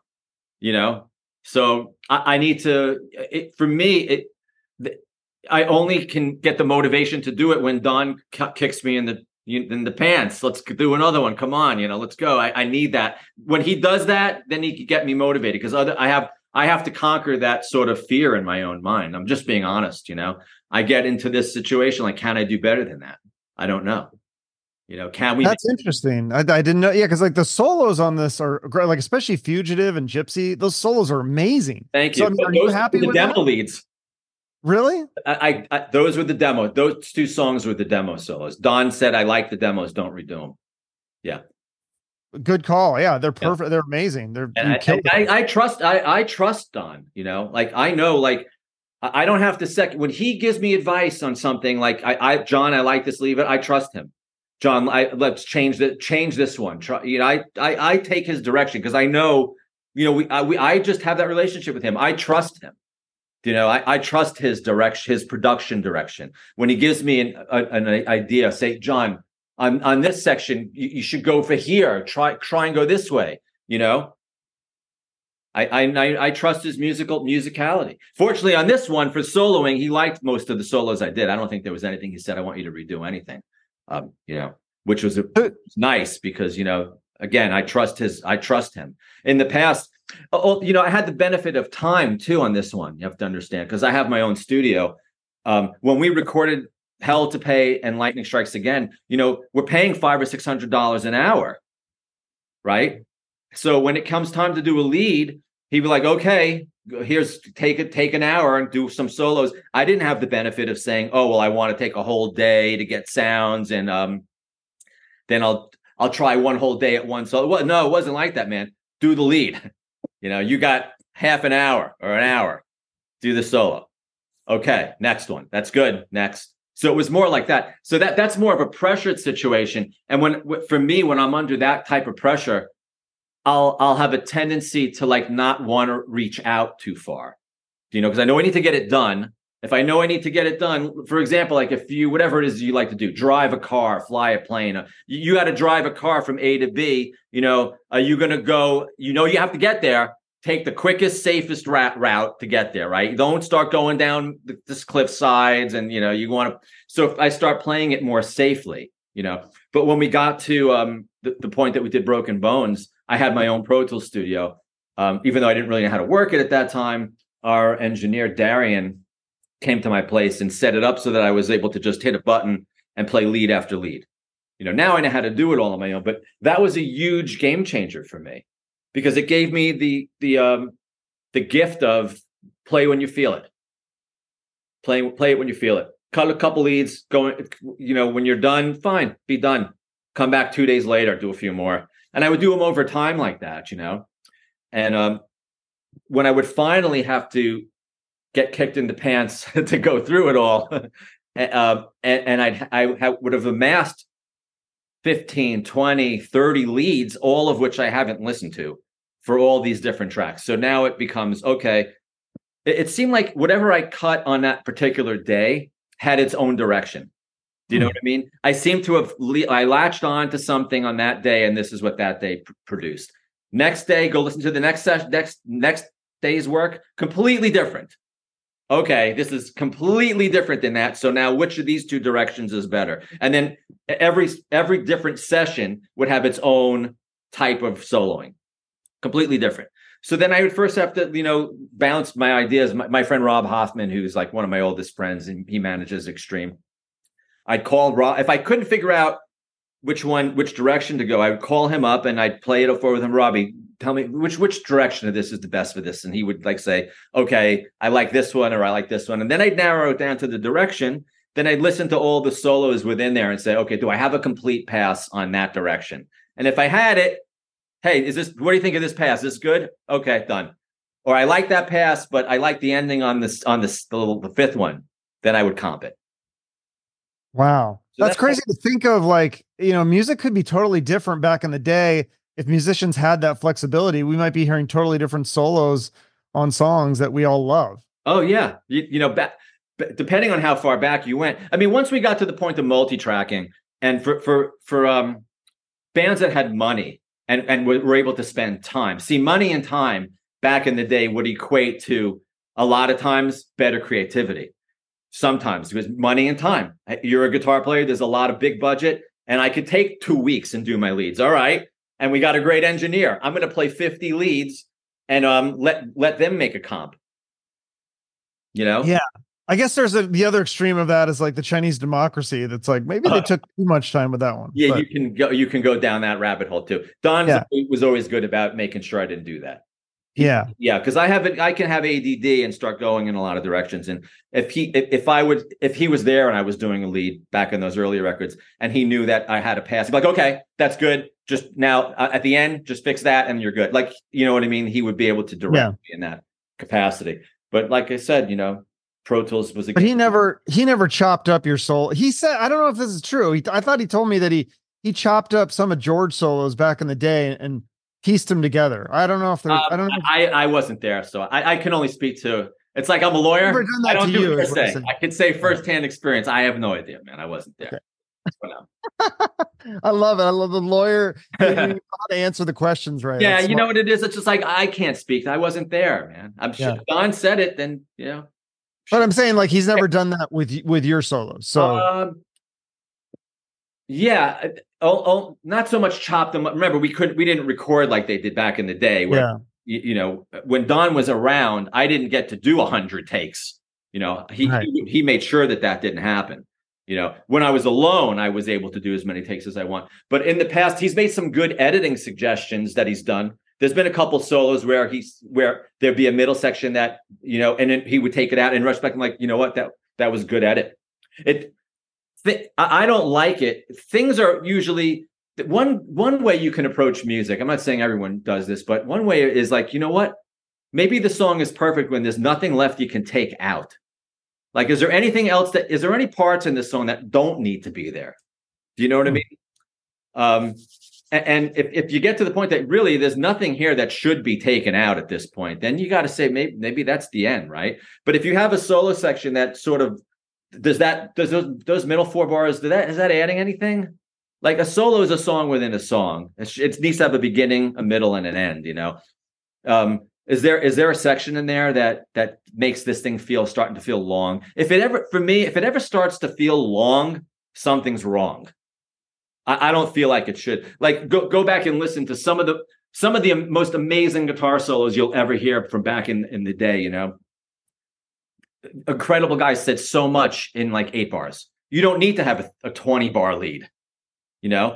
So I need to, for me, I only can get the motivation to do it when Don kicks me in the pants. Let's do another one. Come on, let's go. I need that. When he does that, then he can get me motivated because I have I have to conquer that sort of fear in my own mind. I'm just being honest, I get into this situation like, can I do better than that? I don't know. Can we? That's interesting. I didn't know. Yeah, because like the solos on this are great, like especially Fugitive and Gypsy. Those solos are amazing. Thank you. So, I mean, are you happy with the demo that? leads? Really? I those were the demo. Those two songs were the demo solos. Don said, "I like the demos. Don't redo them." Yeah. Good call. Yeah, they're perfect. Yeah. They're amazing. I trust Don. Like I know, like I don't have to when he gives me advice on something. Like John, I like this. Leave it. I trust him. John, let's change this one. I take his direction because I know, I just have that relationship with him. I trust him. I trust his direction, his production direction. When he gives me an idea, say, John, on this section, you should go for here. Try and go this way. I trust his musicality. Fortunately, on this one for soloing, he liked most of the solos I did. I don't think there was anything he said, I want you to redo anything. Which was nice because, again, I trust him. In the past, I had the benefit of time too on this one. You have to understand, because I have my own studio. When we recorded Hell to Pay and Lightning Strikes Again, we're paying $500 or $600 an hour, right? So when it comes time to do a lead, he'd be like, okay, here's take an hour and do some solos. I didn't have the benefit of saying, oh, well, I want to take a whole day to get sounds, and then I'll try one whole day at one solo. Well, no, it wasn't like that, man. Do the lead. You got half an hour or an hour. Do the solo. Okay, next one. That's good. Next. So it was more like that. So that's more of a pressured situation. And for me, when I'm under that type of pressure, I'll have a tendency to like not want to reach out too far, because I know I need to get it done. If I know I need to get it done, for example, like if you, whatever it is you like to do, drive a car, fly a plane, you got to drive a car from A to B, are you going to go, you have to get there, take the quickest, safest route to get there, right? Don't start going down this cliff sides and, you want to, so if I start playing it more safely, but when we got to the point that we did Broken Bones, I had my own Pro Tools studio. Even though I didn't really know how to work it at that time, our engineer, Darian, came to my place and set it up so that I was able to just hit a button and play lead after lead. Now I know how to do it all on my own, but that was a huge game changer for me because it gave me the gift of play when you feel it. Play it when you feel it. Cut a couple leads, when you're done, fine, be done. Come back 2 days later, do a few more. And I would do them over time like that, And when I would finally have to get kicked in the pants to go through it all, and I would have amassed 15, 20, 30 leads, all of which I haven't listened to for all these different tracks. So now it becomes, okay, it seemed like whatever I cut on that particular day had its own direction. Do you know what I mean? I seem to have I latched on to something on that day, and this is what that day produced. Next day, go listen to the next session, next day's work, completely different. Okay, this is completely different than that. So now, which of these two directions is better? And then every different session would have its own type of soloing, completely different. So then I would first have to, balance my ideas. My friend Rob Hoffman, who's like one of my oldest friends, and he manages Extreme. I'd call Rob if I couldn't figure out which direction to go. I would call him up and I'd play it over with him. Robbie, tell me which direction of this is the best for this, and he would like say, "Okay, I like this one," or "I like this one," and then I'd narrow it down to the direction. Then I'd listen to all the solos within there and say, "Okay, do I have a complete pass on that direction?" And if I had it, hey, what do you think of this pass? Is this good? Okay, done. Or I like that pass, but I like the ending on the fifth one. Then I would comp it. Wow. So that's crazy to think of, like, music could be totally different back in the day. If musicians had that flexibility, we might be hearing totally different solos on songs that we all love. Oh yeah. Depending on how far back you went. I mean, once we got to the point of multi-tracking, and for bands that had money and were able to spend time. See, money and time back in the day would equate to a lot of times better creativity. Sometimes because money and time. You're a guitar player. There's a lot of big budget, and I could take 2 weeks and do my leads. All right. And we got a great engineer. I'm going to play 50 leads and let them make a comp. You know? Yeah. I guess there's the other extreme of that is like the Chinese democracy. That's like maybe they took too much time with that one. Yeah, but. you can go down that rabbit hole too. Don was always good about making sure I didn't do that. Yeah, because I can have ADD and start going in a lot of directions. And if he was there and I was doing a lead back in those earlier records, and he knew that I had a pass, he'd be like, okay, that's good. Just now at the end, just fix that and you're good. Like, you know what I mean? He would be able to direct me in that capacity. But like I said, you know, Pro Tools was. But he never chopped up your soul. He said, I don't know if this is true. I thought he told me that he chopped up some of George solos back in the day and pieced them together. I don't know if there's. I don't know. I wasn't there, so I can only speak to. It's like I'm a lawyer. I don't do hearsay. I can say firsthand experience. I have no idea, man. I wasn't there. I love it. I love the lawyer how to answer the questions right. Yeah, you know what it is. It's just like I can't speak. I wasn't there, man. I'm sure Don said it. Then you know. But I'm saying like he's never done that with your solos. So yeah, not so much chop them up. Remember, we didn't record like they did back in the day. Where, you know, when Don was around, I didn't get to do 100 takes. You know, he made sure that didn't happen. You know, when I was alone, I was able to do as many takes as I want. But in the past, he's made some good editing suggestions that he's done. There's been a couple solos where there'd be a middle section that, you know, and then he would take it out and rush back. I'm like, you know what, that was good edit. I don't like it. Things are usually one way you can approach music. I'm not saying everyone does this, but one way is like, you know what, maybe the song is perfect when there's nothing left you can take out. Like, is there anything else is there any parts in this song that don't need to be there? Do you know what I mean? And if you get to the point that really there's nothing here that should be taken out at this point, then you got to say maybe that's the end, right? But if you have a solo section that sort of does those middle 4 bars, is that adding anything? Like a solo is a song within a song. It needs to have a beginning, a middle, and an end. You know, is there a section in there that makes this thing starting to feel long? If it ever starts to feel long, something's wrong. I don't feel like it should. Like go back and listen to some of the most amazing guitar solos you'll ever hear from back in the day. You know, incredible guys said so much in like 8 bars. You don't need to have a 20 bar lead. You know,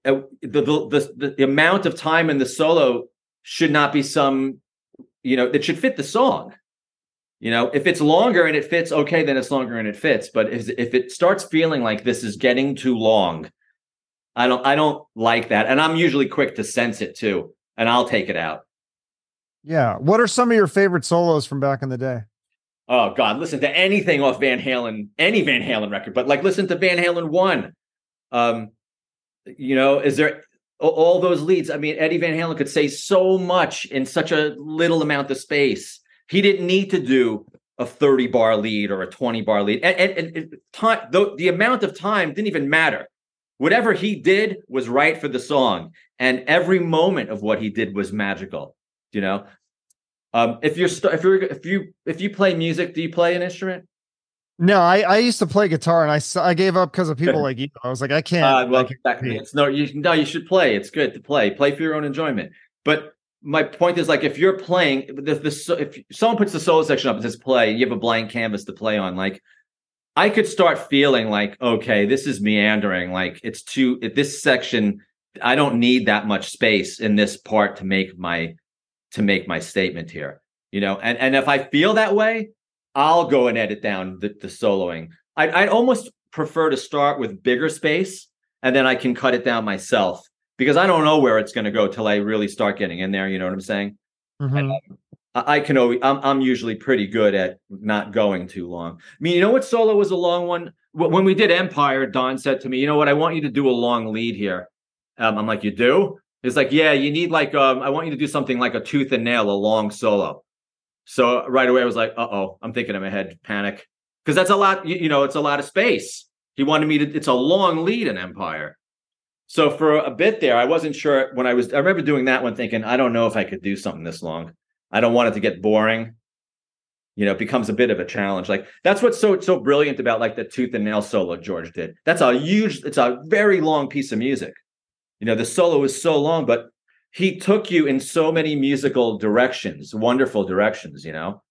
the amount of time in the solo should not be some. You know, it should fit the song. You know, if it's longer and it fits, okay, then it's longer and it fits. But if it starts feeling like this is getting too long, I don't like that. And I'm usually quick to sense it too. And I'll take it out. Yeah. What are some of your favorite solos from back in the day? Oh God, listen to anything off Van Halen, any Van Halen record, but like listen to Van Halen 1. You know, is there all those leads? I mean, Eddie Van Halen could say so much in such a little amount of space. He didn't need to do a 30 bar lead or a 20 bar lead. And time, the amount of time didn't even matter. Whatever he did was right for the song, and every moment of what he did was magical. You know, if you play music, do you play an instrument? No, I used to play guitar, and I gave up because of people like you. I was like, I can't. You should play. It's good to play. Play for your own enjoyment. But my point is, like, if you're playing, if someone puts the solo section up and says play, you have a blank canvas to play on. Like, I could start feeling like, okay, this is meandering. Like this section, I don't need that much space in this part to make my statement here, you know? And if I feel that way, I'll go and edit down the soloing. I'd almost prefer to start with bigger space and then I can cut it down myself because I don't know where it's going to go till I really start getting in there. You know what I'm saying? Mm-hmm. I'm usually pretty good at not going too long. I mean, you know what solo was a long one? When we did Empire, Don said to me, you know what, I want you to do a long lead here. I'm like, you do? He's like, yeah, you need like, I want you to do something like a tooth and nail, a long solo. So right away I was like, I'm thinking in my head, panic. Because that's a lot, you know, it's a lot of space. He wanted me to, it's a long lead in Empire. So for a bit there, I wasn't sure I remember doing that one thinking, I don't know if I could do something this long. I don't want it to get boring. You know, it becomes a bit of a challenge. Like that's what's so brilliant about like the tooth and nail solo George did. It's a very long piece of music. You know, the solo is so long, but he took you in so many musical directions, wonderful directions, you know.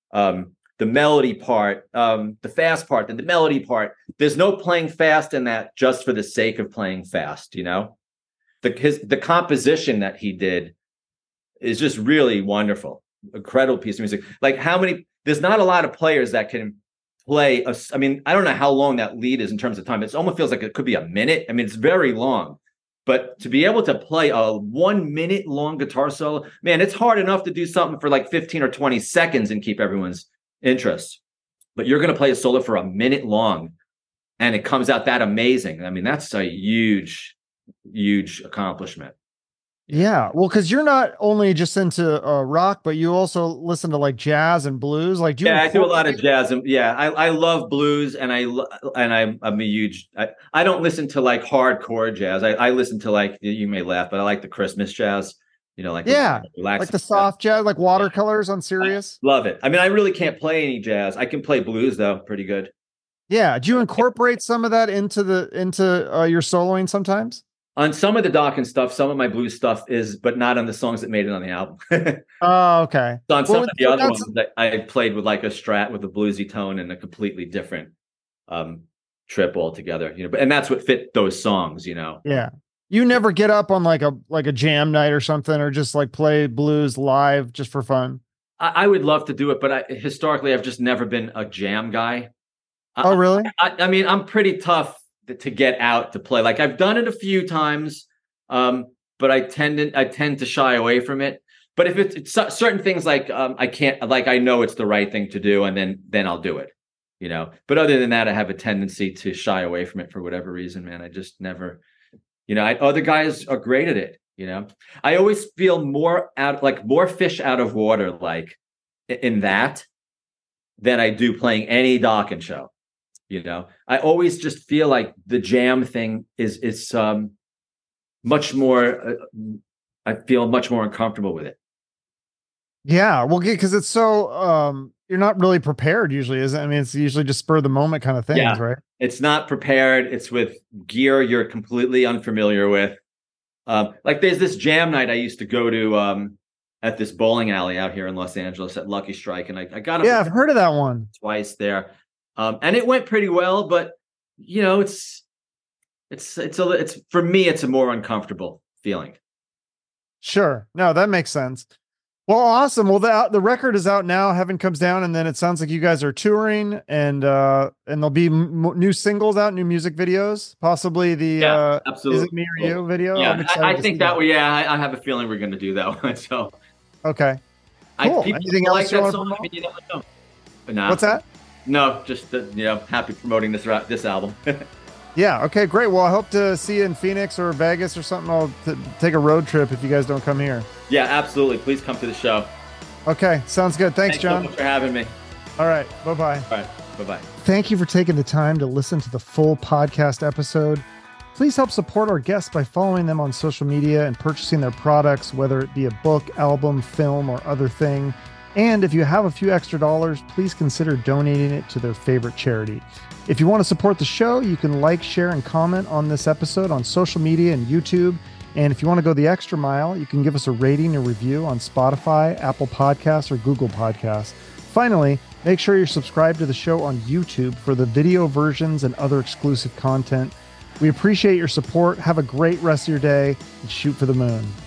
The melody part, the fast part, and the melody part. There's no playing fast in that just for the sake of playing fast, you know. The composition that he did is just really wonderful. Incredible piece of music. Like there's not a lot of players that can play I mean, I don't know how long that lead is in terms of time. It almost feels like it could be a minute. I mean, it's very long. But to be able to play a 1 minute long guitar solo, man, it's hard enough to do something for like 15 or 20 seconds and keep everyone's interest. But you're going to play a solo for a minute long and it comes out that amazing. I mean, that's a huge, huge accomplishment. Yeah. Well, because you're not only just into rock, but you also listen to like jazz and blues. Like, I do a lot of jazz, and I love blues, and I'm a huge. I don't listen to like hardcore jazz. I listen to like, you may laugh, but I like the Christmas jazz. You know, like like the soft jazz, like Watercolors on Sirius. Love it. I mean, I really can't play any jazz. I can play blues though, pretty good. Yeah. Do you incorporate some of that into your soloing sometimes? On some of the Dokken stuff, some of my blues stuff is, but not on the songs that made it on the album. Oh, okay. So on some of the other ones, I played with like a Strat with a bluesy tone and a completely different trip altogether. You know, and that's what fit those songs. You know. Yeah. You never get up on like a jam night or something, or just like play blues live just for fun. I would love to do it, but historically, I've just never been a jam guy. Oh, really? I mean, I'm pretty tough to get out to play. Like I've done it a few times, but I tend to shy away from it. But if it's certain things like I can't, like I know it's the right thing to do, and then I'll do it, you know. But other than that, I have a tendency to shy away from it for whatever reason, man. I just never, you know. Other guys are great at it, you know. I always feel more fish out of water, like in that, than I do playing any Dokken show. You know, I always just feel like the jam thing is much more. I feel much more uncomfortable with it. Yeah, well, because it's so you're not really prepared usually, is it? I mean, it's usually just spur of the moment kind of things, right? It's not prepared. It's with gear you're completely unfamiliar with. Like there's this jam night I used to go to at this bowling alley out here in Los Angeles at Lucky Strike, and I got I've heard of that one twice there. And it went pretty well, but you know, it's for me, it's a more uncomfortable feeling. Sure. No, that makes sense. Well, awesome. Well, the record is out now. Heaven Comes Down, and then it sounds like you guys are touring, and there'll be new singles out, new music videos, possibly the absolutely. Is It Me or You video. Yeah, I think that. I have a feeling we're going to do that one. So okay, cool. Anything else you want to promote? I mean, you never know. But nah. What's that? No, just happy promoting this album. Yeah. Okay. Great. Well, I hope to see you in Phoenix or Vegas or something. I'll take a road trip if you guys don't come here. Yeah, absolutely. Please come to the show. Okay. Sounds good. Thanks, John. So much for having me. All right. Bye-bye. All right. Bye-bye. Thank you for taking the time to listen to the full podcast episode. Please help support our guests by following them on social media and purchasing their products, whether it be a book, album, film, or other thing. And if you have a few extra dollars, please consider donating it to their favorite charity. If you want to support the show, you can like, share, and comment on this episode on social media and YouTube. And if you want to go the extra mile, you can give us a rating or review on Spotify, Apple Podcasts, or Google Podcasts. Finally, make sure you're subscribed to the show on YouTube for the video versions and other exclusive content. We appreciate your support. Have a great rest of your day and shoot for the moon.